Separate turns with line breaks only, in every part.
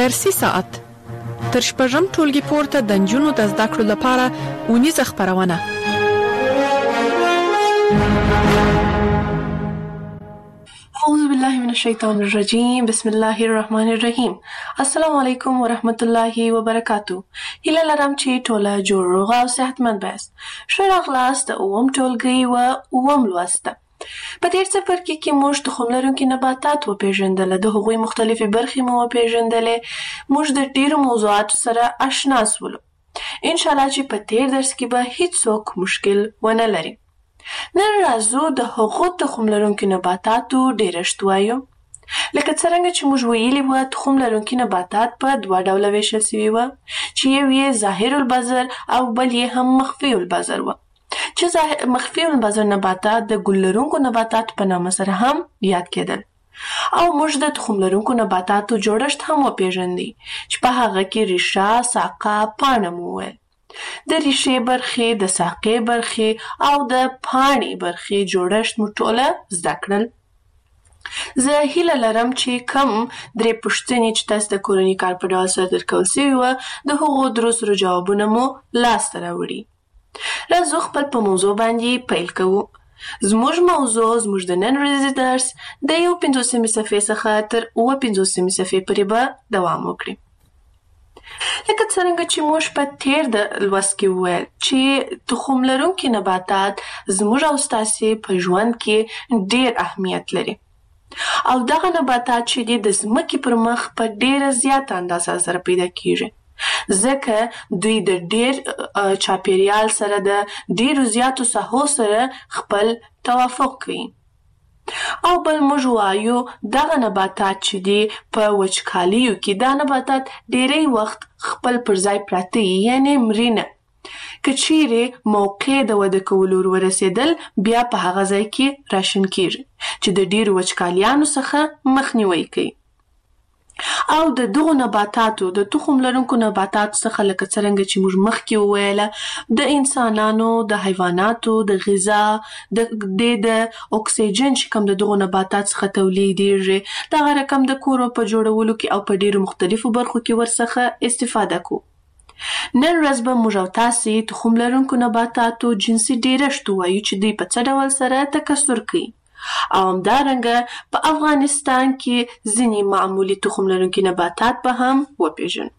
درسي ساعت تر شپږم ټولګي پورته د نجونو د زده کړو لپاره اونیزه خپرونه.
اعوذ بالله من الشیطان الرجیم. بسم الله الرحمن الرحیم. السلام علیکم ورحمت الله وبرکاتو. هیله لرم چې ټوله جوړ روغ او صحتمند یاست. ښه راغلاست د اووم ټولګي و اووم لوست ته. په تیر څپرکي کې موږ تخم لرونکي نباتات وپېژندل، د هغوی مختلفې برخې مو وپېژندلې، موږ د ډېرو موضوعاتو سره آشنا سولو. انشاءالله چې په تیر درس کې به هیڅوک مشکل ونه لري. نن راځو د هغو تخم لرونکي نباتاتو ډېرښت وایو. لکه څرنګه چې موږ ویلي وو، تخم لرونکي نباتات په دوه ډوله ویشل سوي وو، چې یو یې ظاهر البذر او بل یې هم مخفي البذر وو. چې مخفي البذر نباتات د ګل لرونکو نباتاتو په نامه سره هم یاد کېدل. او موږ د تخم لرونکو نباتاتو جوړښت هم وپېژندی، چې په هغه کې ریښه، ساقه، پاڼه مو وویل. د ریښې برخې، د ساقې برخې او د پاڼې برخې جوړښت مو ټوله زده کړل. زه هیله لرم چې کم درې پوښتنې چې تاسو د کورني کار په ډول سره درکول سوي وه، د هغو درو سرو جوابونه مو لاسته راوړي. راځو خپل په موضوع باندې پیل کوو. زموږ موضوع زموږ د نن ورځې درس د 51 صفحې څخه تر 52 صفحې پورې به دوام وکړي. لکه څرنګه چې موږ په تیر د لوست کې وویل چې تخم لرونکي نباتات زموږ او ستاسې په ژوند کې ډېر اهمیت لري. او دغه نباتات چې دي د ځمکې پر مخ په ډېره زیاته اندازه سره پیدا کیږي، ځکه دوی د ډېر چاپیریال سره د ډېرو زیاتو ساحو سره خپل توافق کوي. او بل موږ وایو دغه نباتات چې دي په وچکالیو کې دا نباتات ډېری وخت خپل پر ځای پراته وي، یعنې مرینه. که چیرې موقع د وده کولو ورسېدل، بیا په هغه ځای کې راشن کیږي، چې د ډېرو وچکالیانو څخه مخنیوی کوي. او د دغو نباتاتو د تخم لرونکو نباتاتو څخه لکه څرنګه چې موږ مخکې وویله، د انسانانو، د حیواناتو د غذا د اکسیجن چې کوم د دغو نباتات څخه تولیدیږي، دغه رقم د کورو په جوړولو کې او په ډېرو مختلفو برخو کې ورڅخه استفاده کوو. نن ورځ به موږ او تاسې تخم لرونکو نباتاتو جنسي ډېرښت ووایو چې دوی په څه ډول سره تکثر کوي. او همدارنګه په افغانستان کې ځینې معمولي تخم لرونکي نباتات به هم وپېژنو.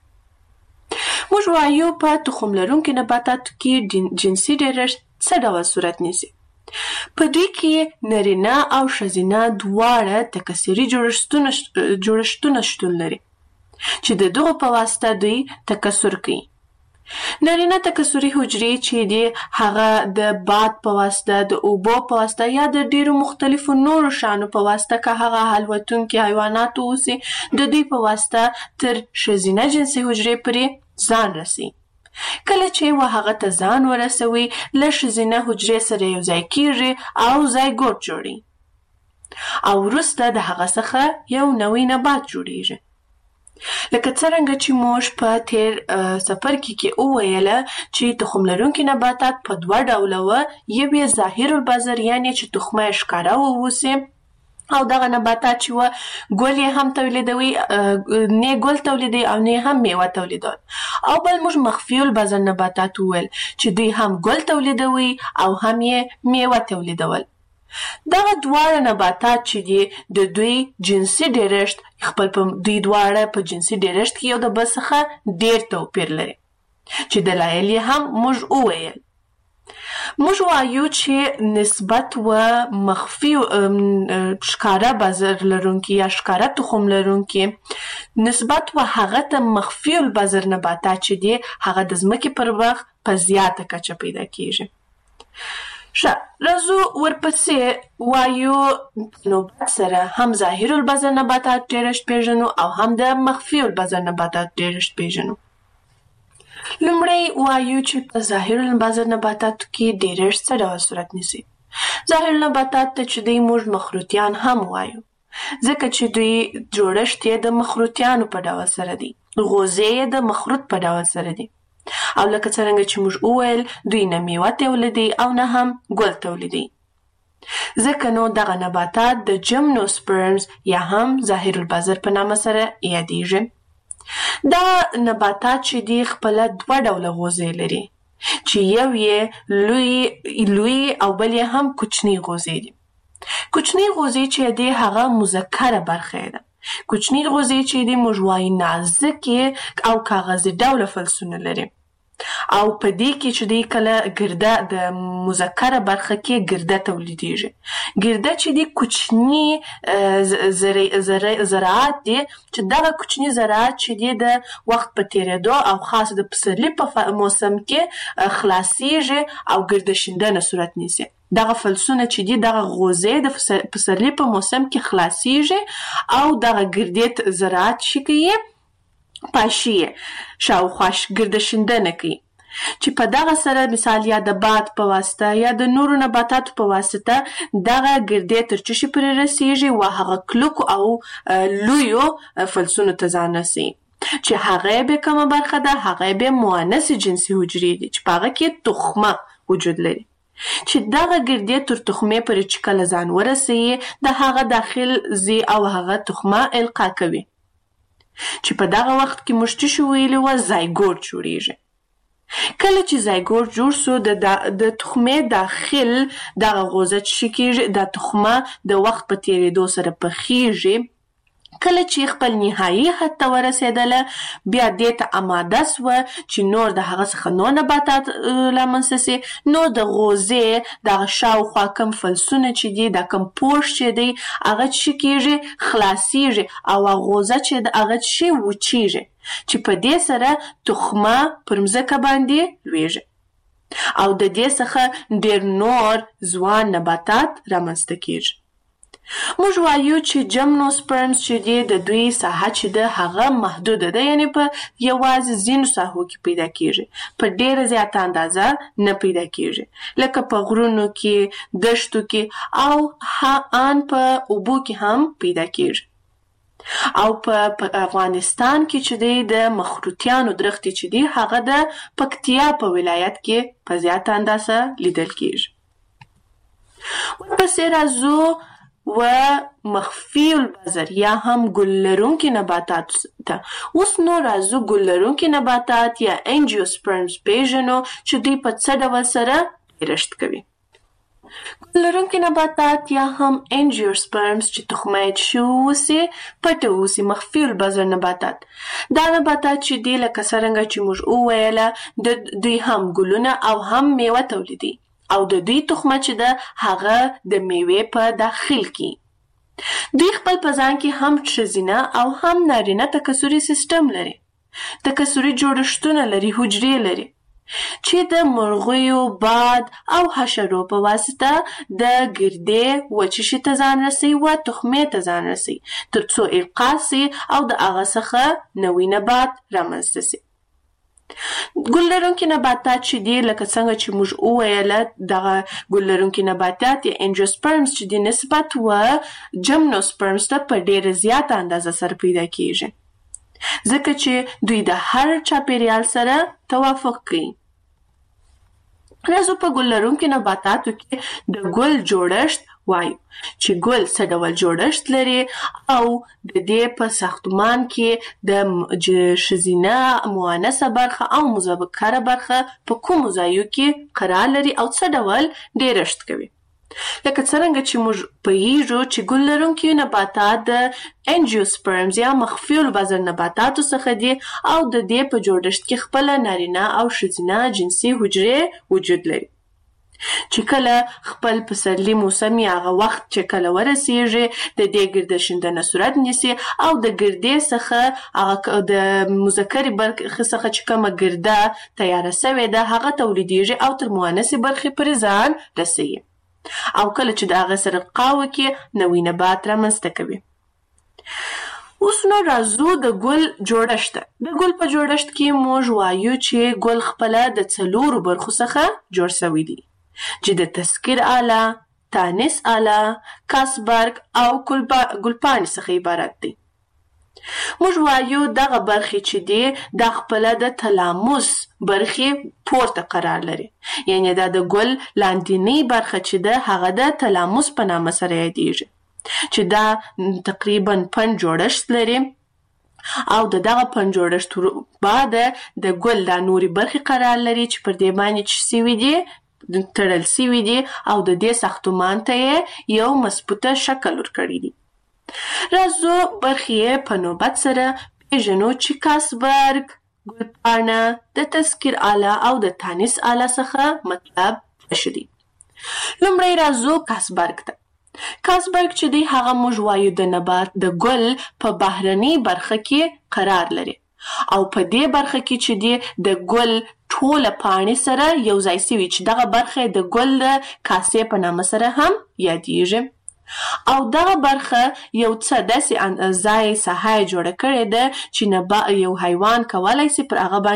موږ وایو په تخم لرونکي نباتاتو کې جنسي ډېرښت څه ډول صورت نیسي. په دوی کې نرینه او ښځینه دواړه تکثري جوړښتونه شتون لري، چې د دغو په واسطه دوی تکثر کوي. نارینه تکثري حجرې چې دي، هغه د باد په واسطه، د اوبو په واسطه یا د ډېرو مختلفو نورو شیانو په واسطه، که هغه الوتونکي حیوانات اوسي، د دوی په واسطه تر ښځینه جنسي حجرې پورې ځان رسي. کله چې هغه ته ځان ورسوي، له ښځینه حجرې سره یو ځای کیږي او زایګوټ جوړي، او وروسته د هغه څخه یو نوی نبات جوړیږي. لکه څرنګه چې موږ په تیر څپرکي کې وویله چې تخم لرونکي نباتات په دوه ډوله وه، یو یې ظاهر البذر، یعنې چې تخمه یې ښکاره واوسي، او دغه نباتات چې وه ګل یې هم تولیدوي، نه ګل تولیدوي او نه هم میوه تولیدول. او بل موږ مخفي البذر نباتات وویل چې دوی هم ګل تولیدوي او هم یې میوه تولیدول. دغه دواړه نباتات چې دي د دوی جنسي ډېرښت خپل په دوی دواړه په جنسي ډېرښت کې یو د بل څخه ډېر توپیر لري، چې دلایل یې هم موږ وویل. موږ وایو چې نسبت و مخفي ښکاره بذر لرونکي یا ښکاره تخم لرونکي نسبت و هغه ته مخفي البذر نباتات چې دي، هغه د ځمکې پر مخ په زیاته کچه پیدا کیږي. ښه، راځو ورپسې وایو نوبت سره هم ظاهر البذر نباتات ډېرښت پېژنو او هم د مخفي البذر نباتات ډېرښت پېژنو. لومړی وایو چې په ظاهر البذر نباتاتو کې ډېرښت څه ډول صورت نیسي. ظاهر نباتات ته چې دوی موږ مخروطیان هم وایو، ځکه چې دوی جوړښت یې د مخروطیانو په ډول سره دی، غوزې یې د مخروط په ډول سره دی. او لکه څرنګه چې موږ وویل، دوی نه میوه تولیدوي او نه هم ګل تولیدوي. ځکه نو دغه نباتات د جمنوسپرمز یا هم ظاهر البذر په نامه سره یادیږي. دا نباتات چې دي خپله 2 ډوله غوزې لري چې یو یې لوی او بل یې هم کوچني غوزې دي. کوچني غوزې چې دي هغه مذکره برخه ده. کوچني غوزې چې دي موږ وایو نازکې او کاغذي ډوله فلسونه لري او په دې کې چې دی کله ګرده د مذکره برخه کې ګرده تولیدیږي. ګرده چې دی کوچني زراعت دی چې دغه کوچني زراعت چې دی د وخت په تیریدو او خاص د پسرلي په موسم کې خلاصیږي او ګرده شیندنه صورت نیسي. دغه فلسونه چې دی دغه غوزې د پسرلي په موسم کې خلاصیږي او دغه ګردې زراعت شي کوي پاشي شاوخوا ګرده شیندنه کوي چې په دغه سره مثال یا د باد په واسطه یا د نورو نباتاتو په واسطه دغه ګردې تر چشي پورې رسیږي او هغه کلکو او لویو فلسونو ته ځان رسوي چې هغه به کومه برخه ده، هغه به مؤنث جنسي حجرې دي چې په هغه کې تخمه وجود لري چې دغه ګردې تر تخمې پورې چې کله ځان ورسوي د هغه داخل ځي او هغه تخمه القا کوي چې په دغه وخت کې موږ څه ویلي وو زایګوټ جوړیږي. کله چې زایګوټ جوړ سو د تخمې داخل دغه غوزه چې کېږي د تخمه د وخت په تیریدو سره پخیږي. کله چې خپل نهایي حد ته ورسېدله بیا دې ته آماده سوه چې نور د هغه څخه نور نباتات رامنځته سي. نور د غوزې دغه شاوخوا کم فلسونه چې دي دا کم پوښ چې دی هغه چې کېږي خلاصیږي او غوزه چې هغه چې وچیږي چې په دې سره تخمه پر مځکه باندې لویږي او د دې څخه ډېر نور ځوان نباتات رامنځته کېږي. موږ وایو چې جمنوسپرمز چې دی د دوی ساحه چې ده هغه محدوده ده، یعنی په یوازې ځینو ساحو کې پیدا کېږي، په ډېره زیاته اندازه نه پیدا کېږي لکه په غرونو کې، دشتو کې او ان په اوبو کې هم پیدا کېږي. او په افغانستان کې چې دی د مخروطیانو درختې چې دی هغه د پکتیا په ولایت کې په زیاته اندازه لیدل کېږي. ورپسې راځو و مخفی البذر یا هم ګل لرونکي نباتات ته. اوس نو راځو ګل لرونکي نباتات یا انجیوسپرمز پیژنو چې دوی په څه ډول سره پیدایښت کوي. ګل لرونکي نباتات یا هم انجیوسپرمز چې تخمه شوسي پټه اوسي مخفی البذر نباتات. دا نباتات چې دی لکه څرنګه چې موږ وویله دوی هم ګلونه او هم میوه تولیدي او د دوی تخمه چې ده هغه د میوې په داخل کې. دوی خپل په ځان کې هم ښځینه او هم نارینه تکثري سیستم لري. تکثري جوړښتونه لري، حجرې لري چې د مرغیو، باد او حشرو په واسطه د ګردې وچشي ته ځان رسوي و تخمې ته ځان رسوي تر څو القا سي او د هغه څخه نوی نبات رامنځته سي. ګل لرونکي نباتات چې دي لکه څنګه چې موږ وویله دغه ګل لرونکي نباتات یا انجیوسپرمز چې دي نسبت و جمنوسپرمز ته په ډېره زیاته اندازه سره پیدا کېږي ځکه چې دوی د هر چاپیریال سره توافق کوي. راځو په ګل لرونکي نباتاتو کې د ګل جوړښت وایو چې ګل څه ډول جوړښت لري او د دې په ساختمان کې د ښځینه مؤنثه برخه او مذکره برخه په کومو ځایو کې قرار لري او څه ډول ډیرښت کوي. لکه څرنګه چې موږ پوهیږو چې ګل لرونکي نباتات د انجیوسپرمز یا مخفي البذر نباتاتو څخه دي او د دې په جوړښت کې خپله نارینه او ښځینه جنسي حجرې وجود لري چې کله خپل پسرلي موسمي هغه وخت چې کله ورسیږي د دې ګرده شیندنه صورت نیسي او د ګردې څخه د مذکرې برخې څخه چې کومه ګرده تیاره سوې ده هغه تولیدیږي او تر مؤنثې برخې پورې ځان رسوي او کله چې د هغه سره القا وکړي نوی نبات رامنځته کوي. اوس نو راځو د ګل جوړښت. د ګل په جوړښت کې موږ وایو چې ګل خپله د 4 برخو څخه جوړ شوی دی چې د تسکیر آله، تانیس آله، کاسبرګ او ګلپاڼې څخه عبارت دی. موږ وایو دغه برخې چې دی دا خپله د تلاموس برخې پورته قرار لري، یعنی دا د ګل لاندینۍ برخه چې ده هغه د تلاموس په نامه سره یادیږي چې دا تقریبا 5 جوړښت لري او دغه پنجوړښت بعد د ګل د نوري برخې قرار لري چې پر دې باندې چې سوي دي تړل سوي دي او د دې ساختمان ته یو مضبوطه شکل ورکړی دی. راځو برخې په نوبت سره پیژنو چې کاسبرګ، ګلپاڼه، د تذکیر آله او د تانیث آله څخه مطلب څه دي. لومړی راځو کاسبرګ ته. کاسبرګ چې دی هغه موږ وایو د نبات د ګل په بهرنۍ برخه کې قرار لري او په دې برخه کې چې دی د ګل ټوله پاڼې سره یو ځای سوي چې دغه برخه د ګل د کاسې په نامه سره هم یادیږي. او دغه برخه یو څه داسې ځای ساحه جوړه کړې ده چې یو حیوان کولی سي پر هغه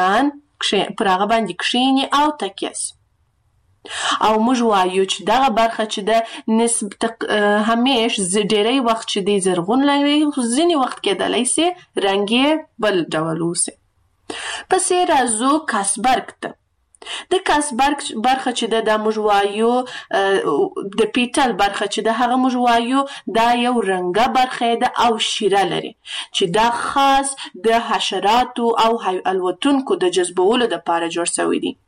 باندې کښیني او تکیه سي. او موږ وایو چې دغه برخه چې ده همیش ډیری وخت چې دی زرغون لري، ځینې وخت کېدلی سي رنګ یې بل ډول اوسي. پسې راځو کاسبرګ ته. د کاسبرګ برخه چې ده دا موږ وایو د پیټل برخه چې ده هغه موږ وایو دا یو رنګه برخه ده او شیره لري چې دا خاص د حشراتو او الوتونکو د جذبولو دپاره جوړ سوی دی.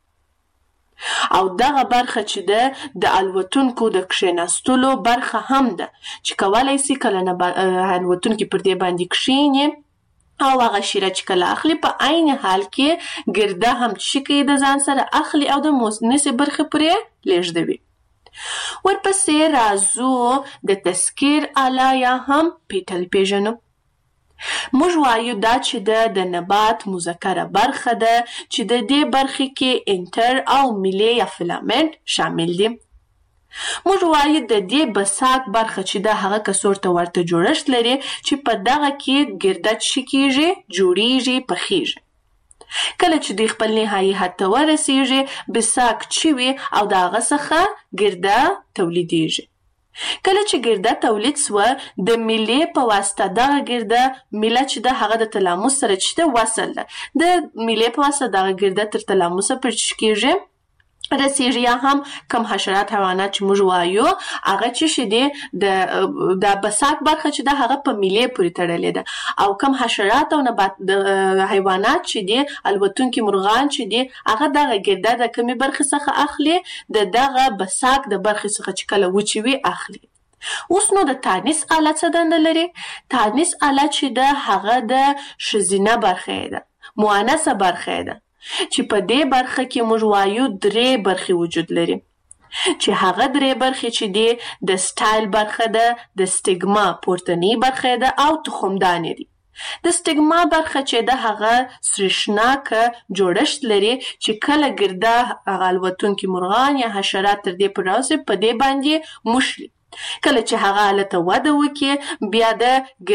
او دغه برخه چې ده د الوتونکو د کښېناستلو برخه هم ده چې کولی سي کله الوتونکي پر دې باندې کښیني او هغه شیره چې کله اخلي په عین حال کې ګرده هم چې کوي د ځان سره اخلي او د مونثې برخې پرې لیږدوي. ورپسې راځو د تذکیر آله یا هم پیټل پیژنو. موږ وایو دا چې د نبات مذکره برخه ده چې د دې برخې کې انټر او میلې یا فیلامنټ شامل دي. موږ وایو د دې بساک برخه چې ده هغه کڅوړ ته ورته جوړښت لري چې په دغه کې ګرده څه کیږي، جوړیږي، پخیږي. کله چې دوی خپل نهایي حد ته ورسیږي بساک چوي او د هغه څخه ګرده تولیدیږي. کله چې ګرده تولید سوه د میلې په واسطه دغه ګرده میله چې ده هغه د تلاموس سره چې ده وصل ده د میلې په واسطه دغه ګرده تر تلاموسه پرې چې کیږي رسیږي. یا هم کم حشرات حیوانات چې موږ وایو هغه چې دی د بساک برخه چې ده هغه په میلې پورې تړلې ده او کم حشرات او نبات حیوانات چې دی الوتونکي مرغان چې دی هغه دغه ګرده د کمې برخې څخه اخلي د دغه بساک د برخې څخه چې کله وچوي اخلي. اوس نو د تانیث آله څه دنده لري؟ تانیث آله چې ده هغه د ښځینه برخه ده، مؤنثه برخه ده چې په دې برخه کې موږ وایو 3 برخې وجود لري چې هغه 3 برخې چې دی د سټایل برخه ده، د سټیګما پورتنۍ برخه ده او تخمدانې دي. د سټیګما برخه چې ده هغه سریښناکه جوړښت لري چې کله ګرده هغه الوتونکي مرغان یا حشرات تر دې پورې راسي په دې باندې موښلي. کله چې هغه حالت وده وکړي بیا د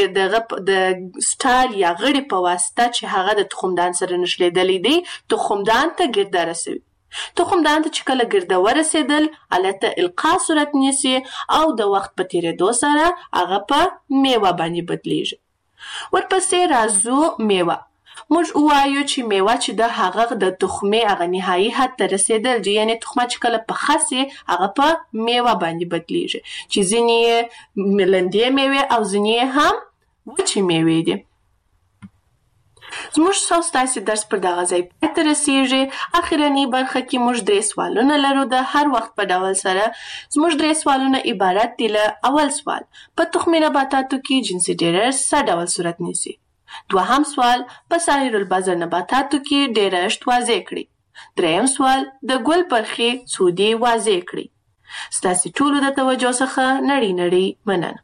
سټایل یا غړي په واسطه چې هغه د تخمدان سره نښلېدلی دی تخمدان ته ګرده رسوي. تخمدان ته چې کله ګرده ورسېدل هلته القا صورت نیسي او د وخت په تېرېدو سره هغه په میوه باندې بدلیږي. ورپسې راځو میوه. موږ وایو چې میوه چې ده هغه د تخمې هغه نهایي حد ته رسېدل دي، یعنې تخمه چې کله پخه سي هغه په میوه باندې بدلیږي چې ځینې یې لندې میوې او ځینې یې هم وچې میوې دي. زموږ ستاسې درس پر دغه ځای پای ته رسېږي. اخرنۍ برخه کې موږ 3 سوالونه لرو د هر وخت په ډول سره. زموږ 3 سوالونه عبارت دي له اول سوال په تخمي نباتاتو کې جنسي ډېرښت څه ډول صورت نیسي؟ دوهم سوال په سایر البذر نباتاتو کې ډېرښت واضح کړئ. دریم سوال د ګل برخې څو دي واضح کړئ. ستاسې ټولو د توجه څخه نړۍ مننه.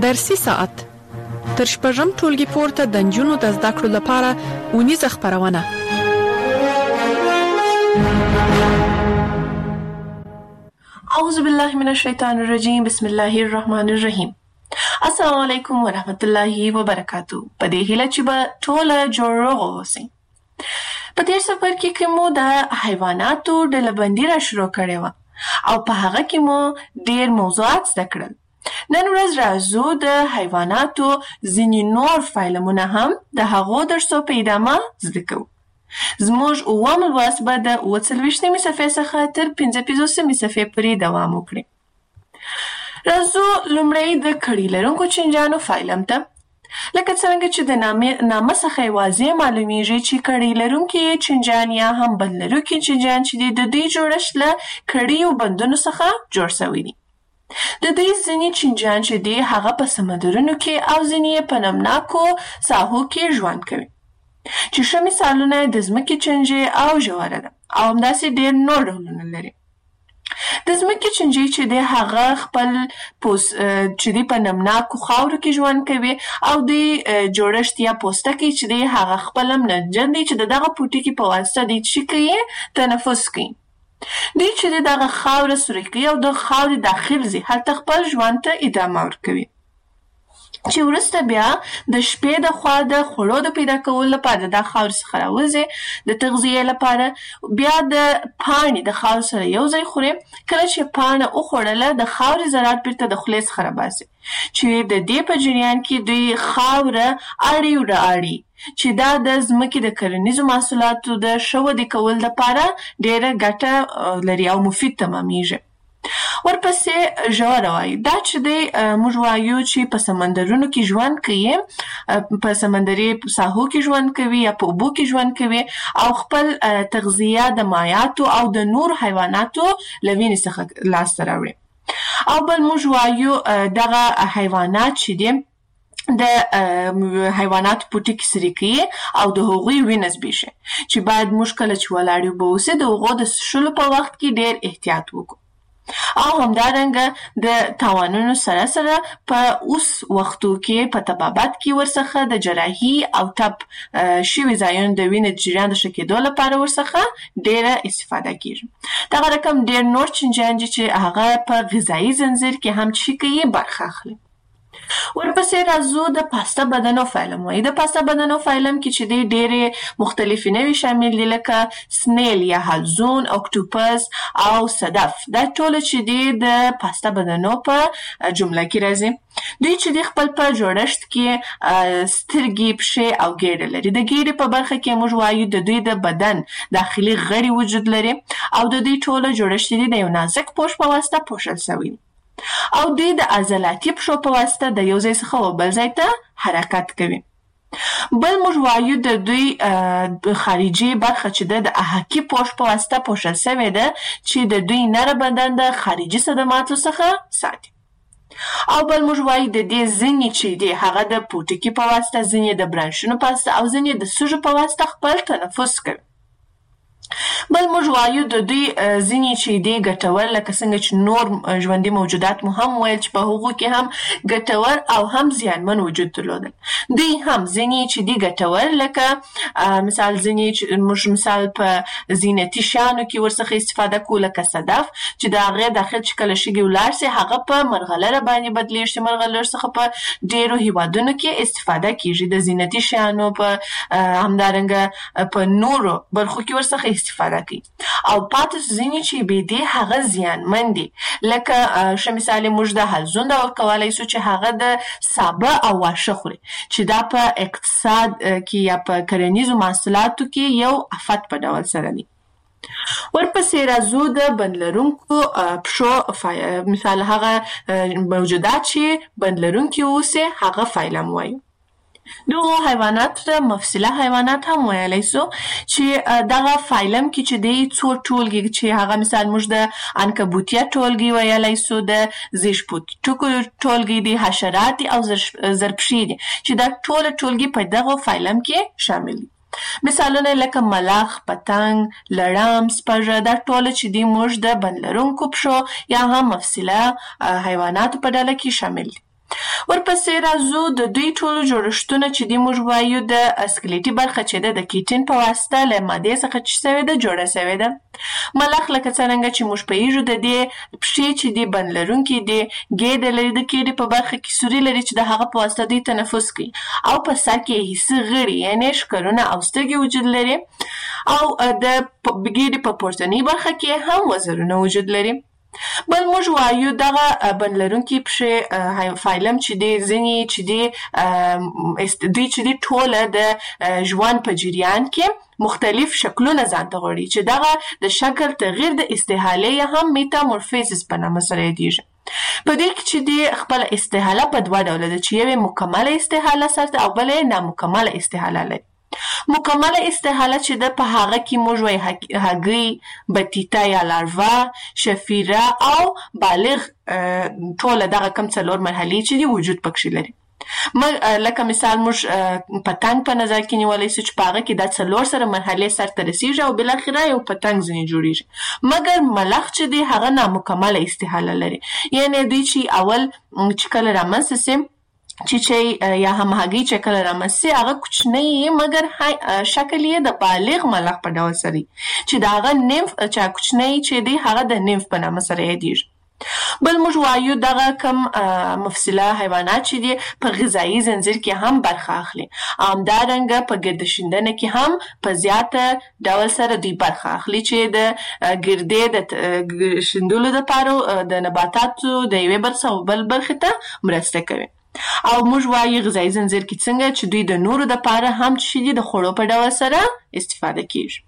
درسي ساعت تر شپږم ټولګي پورته د نجونو د زده کړو لپاره اونیزه خپرونه.
اعوذ بالله من الشیطان الرجیم. بسم الله الرحمن الرحیم. السلام علیکم ورحمت الله وبرکاتو. په دې هیله چې به ټوله جوړ اوسئ. په دې سفر کې مو د حیواناتو ډلبندي را شروع کړې وه او په هغه کې مو ډېر موضوعات زده کړل. نن ورځ راځو د حیواناتو ځینې نور فایلمونه هم د هغو درسو په ادامه زده کوو. زموږ اووم لوست به د 40 صفحې څخه تر 55 صفحې پورې دوام وکړي. راځو لومړی د کړي لرونکو چینجانو فایلم ته. لکه څنګه چې د نامه څخه واضح معلومیږي چې کړي لرونکي چینجان یا هم بند لرونکي چینجان چې د دوی جوړښت له کړیو بندونو څخه جوړ شوی دی. د دوی ځینې چینجان چې دی هغه په سمندرونو کې او ځینې په نمناکو ساحو کې ژوند کوي. چې ښه مثالونه د ځمکې چینجي او ژوره ده او همداسې ډېر نور ډولونه لري. د ځمکې چینجي چې دی هغه خپل چې دی په نمناکو خاورو کې ژوند کوي او د جوړښت یا پوستکی چې دی هغه خپل منجن دی چې دغه پوټکي په واسطه دی چې کوي تنفس کوي. دوی چې دغه خاوره سوري کوي او د خاورې داخل ځي هلته خپل ژوند ته ادامه ورکوي. چې وروسته بیا د شپې د خوا د خوړو د پیدا کولو لپاره د خاورې څخه راوځي د تغذیې لپاره بیا د پاڼې د خاورې سره یو ځای خوري. کله چې پاڼه وخوړله د خاورې ذرات بیرته د خولې څخه راباسي چې د دې په جریان کې دوی خاوره اړي وراړي چې دا د ځمکې د کرنیزو محصولاتو د ښه ودې کولو لپاره ډېره ګټه لري او مفید تمامیږي. ورپسې ژوره وایي. دا چې دی موږ وایو چې په سمندرونو کې ژوند کوي، په سمندري ساحو کې ژوند کوي یا په اوبو کې ژوند کوي او خپل تغذیه د مایعاتو او د نور حیواناتو له وینې څخه لاسته راوړي. او بل موږ وایو دغه حیوانات چې دي د حیواناتو پوټکي سري کوي او د هغوی وینه زبېښي چې باید موږ کله چې ولاړ یو به اوسې د هغو د څښلو په وخت کې ډېر احتیاط وکړو. او همدارنګه د تاوانونو سره سره په اوس وختو کې په طبابت کې ورڅخه د جراحي او ټپ شوي ځایونو د وینې د جریان د ښه کېدو لپاره ورڅخه ډېره استفاده کېږي. دغه رقم ډېر نور چینجان دي چې هغه په غذایي ځنځیر کې هم چې کوي برخه اخلي. ورپسې راځو د پاسته بدنو فایلم وایي. د پاسته بدنو فایلم کې چې دی ډېرې مختلفې نوې شامل دي لکه سنیل یا حلزون، اکتوپس او صدف. دا ټوله چې دی د پاسته بدنو په جمله کې راځي. دوی چې دی خپل په جوړښت کې سترګې، پښې او ګېډه لري. د ګېډې په برخه کې موږ وایو د دوی د بدن داخلي غړي وجود لري او د دوی ټوله جوړښت دی د یو نازک پوښ په واسطه پوښل شوی او دوی د عضلاتي پښو په واسطه د یو ځای څخه بل ځای ته حرکت کوي. بل موږ وایو د دوی خارجي برخه چې د احاکي پوښ په واسطه پوښل شوې ده چې د دوی نره بدن د خارجي صدماتو څخه ساتي. او بل موږ وایو د دې ځینې چې دی هغه د پوټکي په واسطه، ځینې د برانشونو په واسطه او ځینې د سږو په واسطه خپل تنفس کوي. بل موږ وایو د دوی ځینې چې دی ګټور لکه څنګه چې نور ژوندي موجودات مو هم ویل چې په هغو کې هم ګټور او هم زیانمن وجود درلودل. دوی هم ځینې چې دی ګټور لکه مثال ځینې چې موږ مثال په زینتي شیانو کې ورڅخه استفاده کوو لکه صدف چې د هغې داخل چې کله شګې ولاړ سي هغه په مرغلره باندې بدلېږي چې مرغلره څخه په ډېرو هیوادونو کې استفاده کیږي. د زینتي شیانو په همدارنګه په نورو برخو کې ورڅخه استفاده کوي. او پاتې ځینې چې بې دې هغه زیانمن دي لکه ښه مثال موږ د حلزون ډول کولی شو چې هغه د سابه او واښه خوري چې دا په اقتصاد کې یا په کرنیزو محصولاتو کې یو افت په ډول سره دي. ورپسې راځو د بند لرونکو پښو مثال هغه موجودات چې بند لرونکي اوسي هغه فایلم وایو. دغه حیوانات ته مفصله حیوانات هم ویلی سو چې دغه فایلم کې چې دی څو ټولګي چې هغه مثال موږ د عنکبوتیه ټولګي ویلی سو، د زیږپوټکو ټولګي دي، حشرات او زرپښې دي چې دا ټولګي په دغه فایلم کې شامل دي. مثالونه لکه ملخ، پتنګ، لړم، سپږه دا ټول چې دی موږ د بند لرونکو پښو یا هم مفصله حیواناتو په ډله کې شامل دي. ورپسې راځو د دوی ټولو جوړښتونه چې دی موږ وایو د اسکلیټي برخه چې ده د کیټین په واسطه له مادې څخه چې سوې ده جوړه سوې ده. ملخ لکه څرنګه چې موږ پوهیږو د دې پښې چې دی بند لرونکي دي، ګېډه لري د کیډې په برخه کې سوري لري چې د هغه په واسطه دوی تنفس کوي، او په سر کې حسي غړي یعنې ښکرونه او سترګې وجود لري، او د ګېډې په پورتنۍ برخه کې هم وزرونه وجود لري. بل موږ وایو دغه بند لرونکي پښې فایلم چې دی ځینې چې دی دوی چې دی ټوله د ژوند په جریان کې مختلف شکلونه ځان ته غواړي چې دغه د شکل تغییر د استحالې یا هم میتامورفیزس په نامه سره یادیږي. په دې کې چې دی خپل استحاله په دوه ډوله ده چې یوې مکمله استحاله سره او بل یې نامکمله استحاله لري. مکمله استحاله چې ده په هغه کې موږ وایي هګۍ، بطیطه یا لاروا، شفیره او بالغ ټوله دغه کم څلور مرحلې چې دي وجود پکښې لري. لکه مثال موږ پتنګ په نظر کې نیولی سو چې په هغه کې دا څلور سره مرحلې سرته رسیږي او بالاخره یو پتنګ ځینې جوړیږي. مګر ملخ چې دی هغه نامکمله استحاله لري، یعنې دوی چې اول چې کله رامنځته سي چې یا هم هګۍ چې کله رامنځته هغه کوچنی مګر شکل یې د بالغ ملخ په ډول سره چې د هغه نیمف چې کوچنی چې دی هغه د نیمف په نامه سره یادیږي. بل موږ وایو دغه کم مفصله حیوانات چې دي په غذایي زنځیر کې هم برخه اخلي، همدارنګه په ګرده شیندنه کې هم په زیاته ډول سره دوی برخه اخلي چې د ګردې د شیندلو دپاره د نباتاتو د یوې برخې او بل برخې ته مرسته کوي. او موږ وایو غذایي زنځیر کې څنګه چې دوی د نورو دپاره هم چې دي د خوړو په ډول سره استفاده کیږي.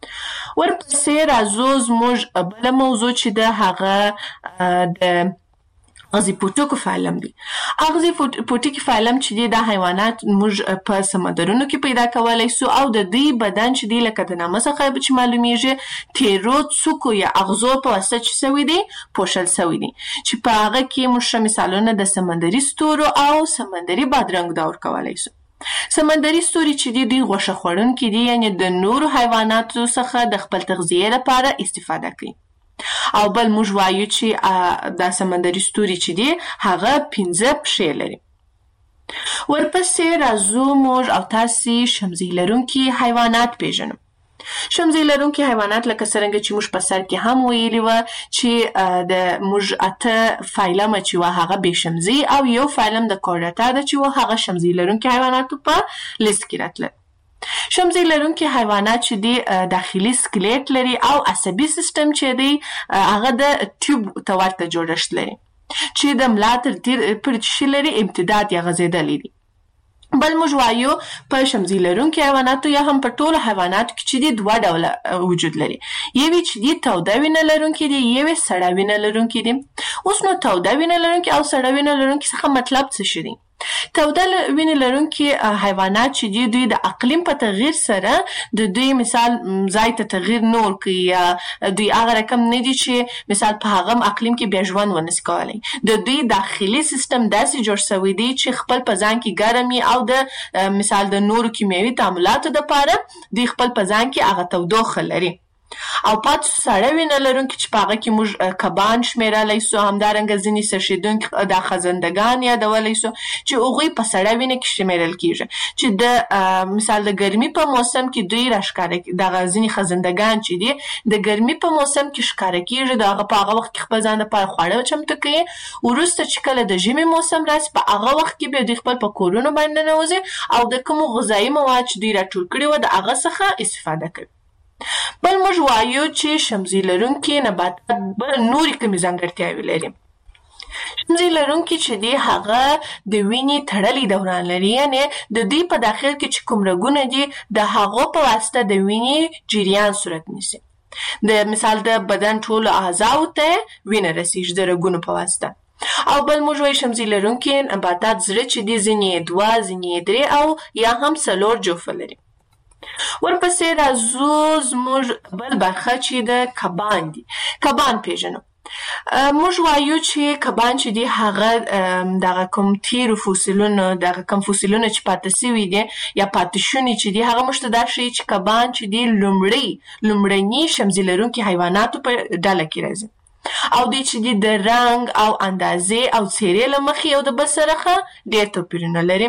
ورپسې راځو زموږ بله موضوع چې ده هغه د اغزي پوټکو فایلم دی. اغزي پوټکي فایلم چې دی دا حیوانات موږ په سمندرونو کې پیدا کولی سو او د دوی بدن چې دی لکه د نامه څخه چې معلومیږي تیرو څوکو یا اغزو په واسطه چې سوي دي پوښل سوي دي چې په هغه کې موږ ښه مثالونه د سمندري ستورو او سمندري بادرنګ دا ورکولی سو. سمندري ستوري چې دی دوی غوښه خوړونکي دي، یعنې د نورو حیواناتو څخه د خپل تغذیې لپاره استفاده کوي. او بل موږ وایو چې دا سمندري ستوري چې دی هغه 15 پښې لري. ورپسې راځو موږ او تاسې شمزۍ لرونکي حیوانات پیژنو. شمزۍ لرونکي حیوانات لکه څرنګه چې موږ په سر کې هم ویلي وه چې د موږ 8 فایلمه چې وه هغه بې شمزۍ او یو فایلم د کورډاتا ده چې وه هغه شمزۍ لرونکي حیواناتو په لیست کې راتلل. شمزۍ لرونکي حیوانات چې دی داخلي سکلیټ لري او عصبي سیستم چې دی هغه د ټیوب ته ورته جوړښت لري چې د ملا تر پورې چې لري امتداد یا غځېدلی دي. بل موږ وایو په شمزۍ لرونکي حیواناتو یا هم په ټولو حیواناتو کې چې دی دوه ډوله وجود لري، یوې چې دی توده وینه لرونکي دي، یوې سړه وینه لرونکي دي. اوس نو توده وینه لرونکي او سړه وینه لرونکي څخه مطلب څه شي دی؟ توده وینې لرونکي حیوانات چې دي دوی د اقلیم په تغییر سره د دوی مثال ځای ته تغییر نه ورکوي یا دوی هغه رقم نه دي چې مثال په هغه اقلیم کې بیا ژوند ونسي کولی. د دوی داخلي سیستم داسې جوړ سوی دی چې خپل په ځان کې ګرم او د مثال د نورو کیمیاوي تعاملاتو دپاره دوی خپل په ځان کې هغه تودوخه لري. او پاتې سړه وینه لرونکي چې په هغه کې موږ کبان شمیرلی سو، همدارنګه ځینې څرخېدونکي دا خزندګان یادولی سو چې هغوی په سړه وینه کې شمیرل کیږي چې د مثال د ګرمي په موسم کې دوی راښکاره دغه ځینې خزندګان چې دي د ګرمي په موسم کې ښکاره کیږي، د هغه په هغه وخت کې خپل ځان دپاره خواړه چمتو کوي. وروسته چې کله د ژمي موسم راسي په هغه وخت کې بیا دوی خپل په کورونو باندې ننوځي او د کومو غذایي مواد چې دوی راټول کړي وه د هغه څخه استفاده کوي. بل موږ وایو چې شمزۍ لرونکي نباتات نورې کومې ځانګړتیاوې لري. شمزۍ لرونکي چې دی هغه د وینې تړلی دوران لري، یعنې د دوی په داخل کې چې کوم رګونه دي د هغو په واسطه د وینې جریان صورت نیسي. د مثال د بدن ټولو اعضاو ته وینه رسیږي د رګونو په واسطه. او بل موږ وایو شمزۍ لرونکي نباتات زړه چې دی ځینې 2 ځینې 3 او یا هم 4 جوفه لري. ورپسې راځو زموږ بل برخه چې د کبان دي. کبان پیژنو. موږ وایو چې کبان چې دي هغه دغه کوم تیرو فوسیلونو دغه کوم فوسیلونه چې پاتې سوي دي یا پاتې شوني چې دي هغه موږ ته دا ښیي چې کبان چې دي لومړني شمزۍ لرونکي حیواناتو په ډله کې راځي. او دوی چې دي د رنګ او اندازې او څیرې له مخې یو د بل سره ډېر توپیرونه لري.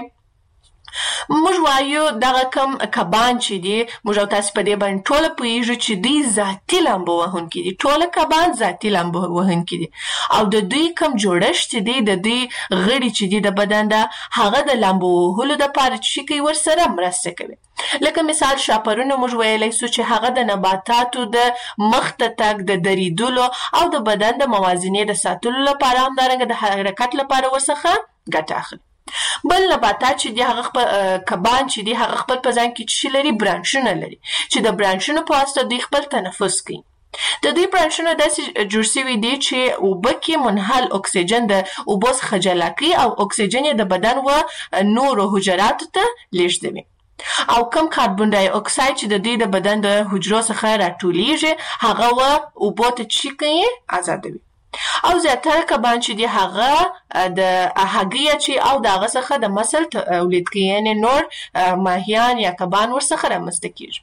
موږ وایو دغه کم کبان چې دي موږ او تاسو په دې باندې ټوله پوهیږو چې دوی ذاتي لامبو وهونکي دي. ټوله کبان ذاتي لامبو وهونکي دي او د دوی کم جوړښت چې دی د دوی غړي چې دي د بدن ده هغه د لامبو وهلو دپاره چې کوي ورسره مرسته کوي. لکه مثال شاپرونه موږ ویلی سو چې هغه د نباتاتو د مخته تګ د دریدلو او د بدن د موازنې د ساتلو لپاره همدارنګه د حرکت لپاره ورڅخه ګټه اخلي. بل نباتات چې دي هغه خپل کبان چې دي هغه خپل په ځان کې څه لري برانشونه لري چې د برانشونو په واسطه دوی خپل تنفس کوي. د دوی برانشونه داسې جوړ شوي دي چې اوبه کې منحل اکسیجن د اوبو څخه جلا کوي او اکسیجن یې د بدن و نورو حجراتو ته لیږدوي او کم کاربن ډای اکساید چې د دوی د بدن د حجرو څخه راټولیږي هغه و اوبو ته څه کوي آزادوي. او زیاتره کبان چې دي هغه د هګۍ چې او د هغه څخه د مسل تولید کوي یعنې نور ماهیان یا کبان ورڅخه رامنځته کیږي.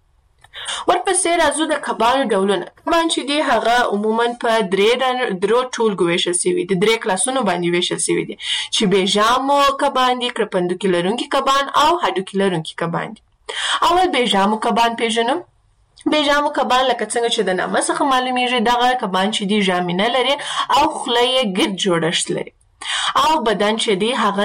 ورپسې راځو د کبانو ډولونه. کبان چې دي هغه عموما په درو ټولګو ویشل سوي دي، 3 کلاسونو باندې ویشل سوي دي چې بیژامو کبان دي، کرپندوکي لرونکي کبان او هډوکي لرونکي کبان دي. اول بیژامو کبان پیژنو. بیژامو کبان لکه څنګه چې د نامه څخه معلومیږي دغه کبان چې دي ژامینه لري او خوله یې ګرد جوړښت لري او بدن چې دی هغه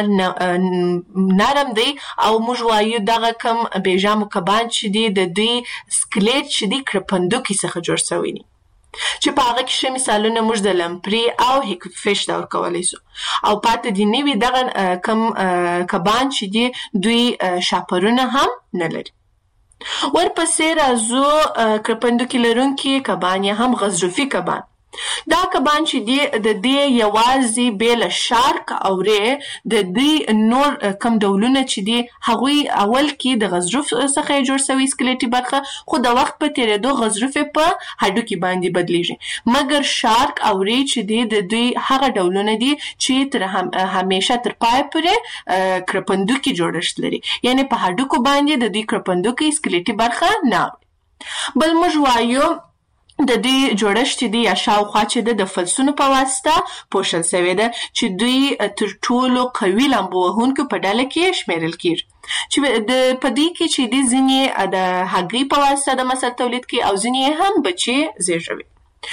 نرم دی او موږ وایو دغه کم بیژامو کبان چې دی د دوی سکلیټ چې دی کرپندوکي څخه جوړ شوی دی چې په هغه کې ښه مثالونه موږ د لمپري او هیکفش دا ورکولی سو او پاتې دي نوي دغه کم کبان چې دی دوی شاپرونه هم نه لري. ورپسې راځو کرپندوکي لرونکي کبان یا هم غضروفي کبان. دا کبان چې دی د دې یوازې بې له شارک او ری د دوی نور کم ډولونه چې دي هغوی اول کې د غضروف څخه جوړ شوي سکلیټي برخه خو د وخت په تېرېدو غضروف په هډوکي باندې بدلیږي مګر شارک او ری چې دي د دوی هغه ډولونه دي چې تر همیشه تر پای پورې کرپندوکي جوړښت لري یعنې په هډوکو باندې د دوی کرپندوکي سکلیټي برخه نه اوړي. بل موږ وایو د دوی جوړښت چې دی یا شاوخوا چې د فلسونو په واسطه پوښل شوی ده چې دوی تر ټولو قوي لامبو وهونکو په ډله کې شمیرل کیږي چې په دوی کې چې دی ځینې د هګۍ په واسطه د مسل تولید کوي او ځینې هم بچې زیږوي.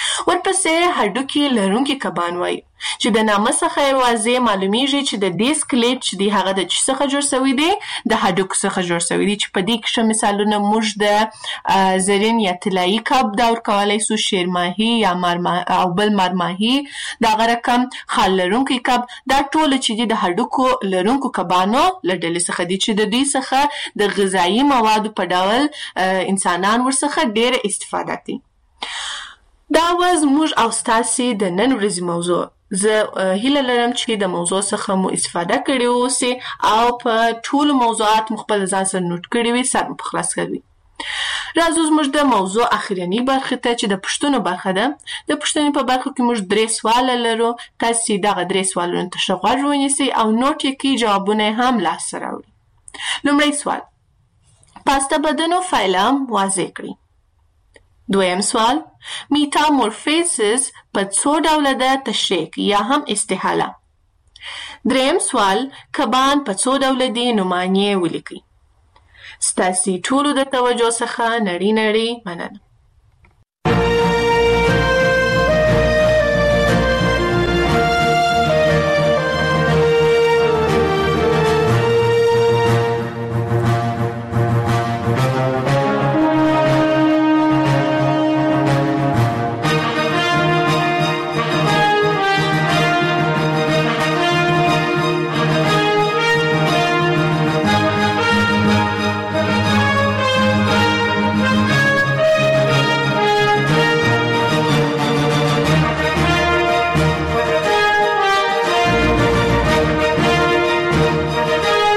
ورپسې هډوکي لرونکي کبان وایي چې د نامه څخه یې واضح معلومیږي چې د دې سکلیټ چې دی هغه د څه څخه جوړ شوی دی د هډوکو څخه جوړ شوی دی چې په دې کې ښه مثالونه موږ د زرین یا طلایي کب دا ورکولی سو، شیرماهي یا او بل مرماهي، دغه رقم خال لرونکی کب دا ټوله چې دي د هډوکو لرونکو کبانو له ډلې څخه دي چې د دوی څخه د غذایي موادو په ډول انسانان ورڅخه ډېره استفاده کوي. دا وز موږ او ستاسې د نن ورځې موضوع. زه هیله لرم چې د موضوع څخه مو استفاده کړې اوسئ او په ټولو موضوعات مو خپل ځان سره نوټ کړي وي، سر مو په خلاص کړي. راځو زموږ د موضوع اخرنۍ برخې ته چې د پوښتنو برخه ده. د پوښتنې په برخه کې موږ 3 سواله لرو. تاسې دغه 3 سوالونو ته ښه غوږ ونیسئ او نوټ یې کړئ، جوابونه یې هم لاسته راوړئ. لومړی سوال: پاسته بدنو فایلم واضح کړئ. دویم سوال: میتامورفیزس په څو ډوله ده تشریح یا هم استحاله. دریم سوال: کبان په څو ډوله دي نومانې ولیکئ. ستاسې ټولو د توجه څخه نړۍ مننه.